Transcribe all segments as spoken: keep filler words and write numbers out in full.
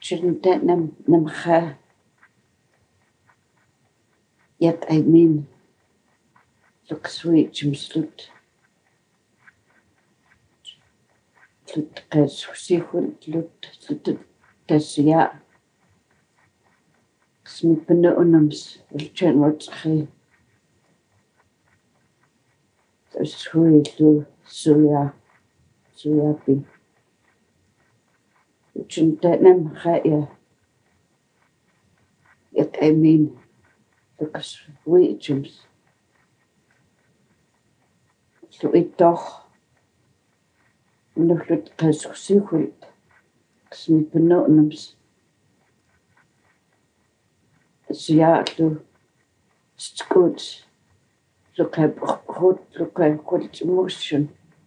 Shouldn't that nam nam kha yet I mean look sweet jim slut slut kas sihul slut slut tasya smi pano unams ulchen wat khay shui lu suya suya pi shouldn't that nam kha ya yet I mean look sweet jim slut doch nuflut kas sihul smi pano unams siyaatlu skuts look at hot look at what emotion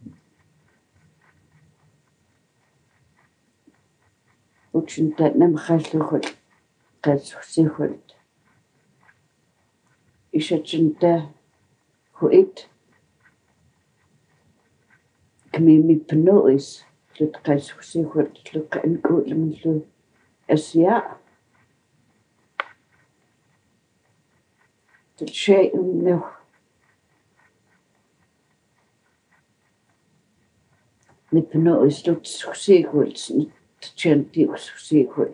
uchun that nam khallu khot kas sihul ishachinta huit kmimi pnois lut kas sihul look an kulam lu asya الشيء إنه نبنو إسلوت سوسيكول تشنتي وسوسيكول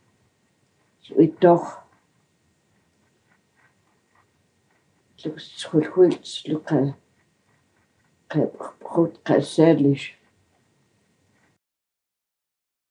ويتوخ لو سخول خولت لو كا كا بخوت كا سالش